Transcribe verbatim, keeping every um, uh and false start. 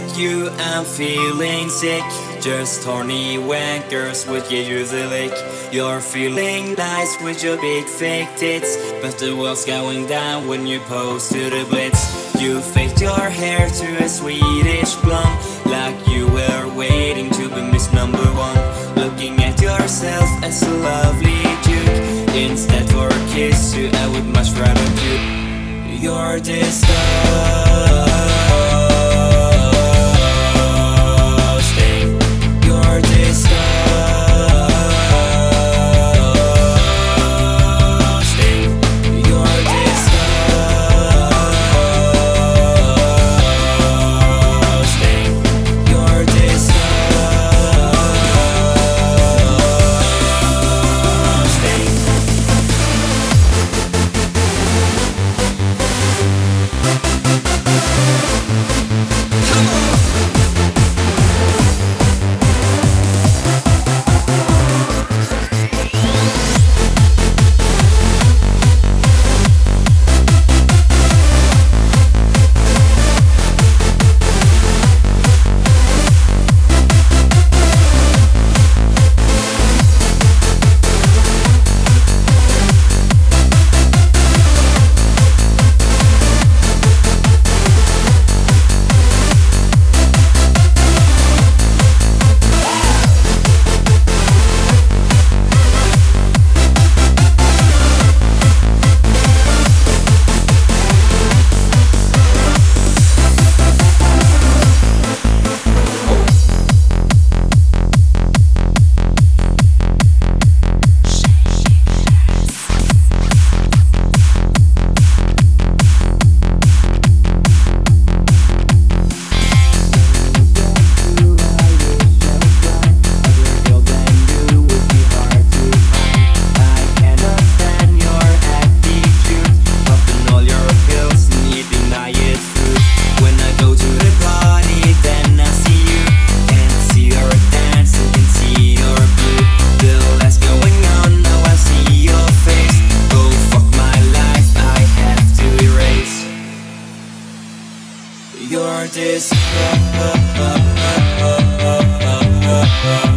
at you, I'm feeling sick. Just horny wankers would get you the lick. You're feeling nice with your big fake tits, but the world's going down when you pose to the blitz. You faked your hair to a Swedish blonde, like you were waiting to be Miss Number One. Looking at yourself as a lovely duke, instead for a kiss you I would much rather puke. You're disgusting. You're disgusting. You're disgusting. You're disgusting.